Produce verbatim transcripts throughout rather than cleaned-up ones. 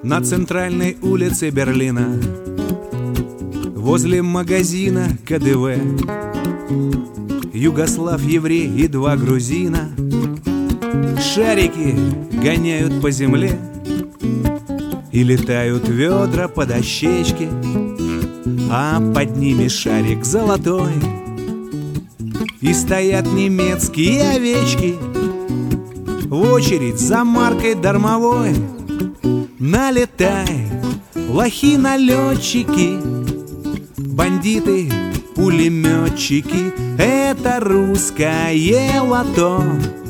на центральной улице Берлина, возле магазина ка дэ вэ, югослав, еврей и два грузина шарики гоняют по земле, и летают ведра по дощечке, а под ними шарик золотой. И стоят немецкие овечки в очередь за маркой дармовой. Налетай, лохи-налетчики, бандиты, пулеметчики, это русское лото.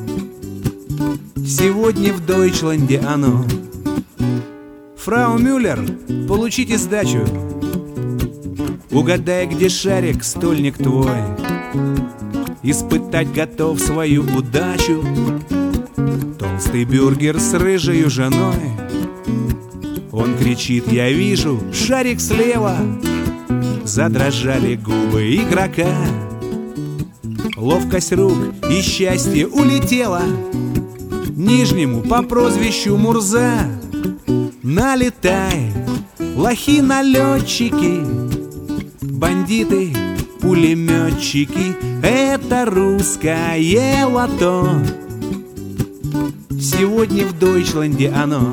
Сегодня в Дойчленде оно. Фрау Мюллер, получите сдачу. Угадай, где шарик, стольник твой. Испытать готов свою удачу. Толстый бюргер с рыжею женой. Он кричит: я вижу, шарик слева. Задрожали губы игрока. Ловкость рук и счастье улетело нижнему по прозвищу Мурза. Налетай, лохи-налетчики, бандиты, пулеметчики, это русское лото. Сегодня в Дойчленде оно.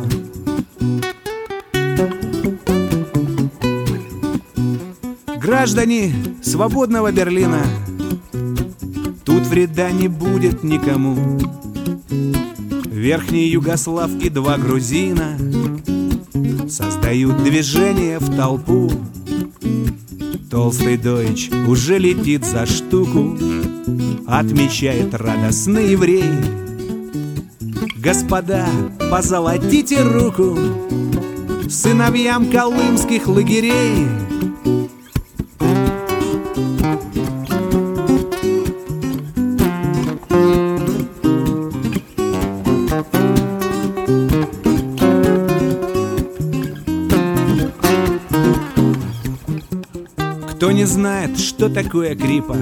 Граждане свободного Берлина, тут вреда не будет никому. Верхний югослав и два грузина создают движение в толпу. Толстый дойч уже летит за штуку, отмечает радостно еврей. Господа, позолотите руку сыновьям колымских лагерей. Кто не знает, что такое Крипа,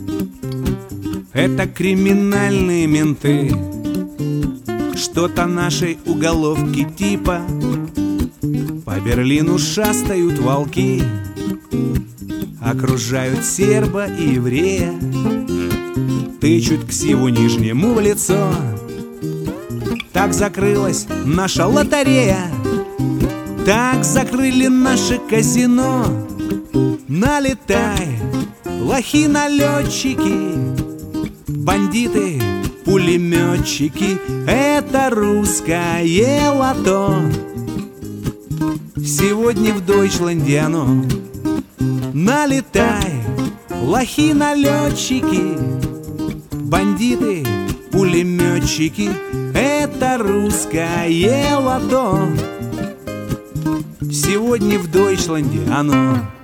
это криминальные менты. Что-то нашей уголовки типа. По Берлину шастают волки, окружают серба и еврея, тычут ксиву нижнему в лицо. Так закрылась наша лотерея, так закрыли наше казино. Налетай, лохи-налетчики, бандиты, пулеметчики, это русское лото. Сегодня в Дойчленде оно. Налетай, лохи-налетчики, бандиты, пулеметчики, это русское лото. Сегодня в Дойчленде оно.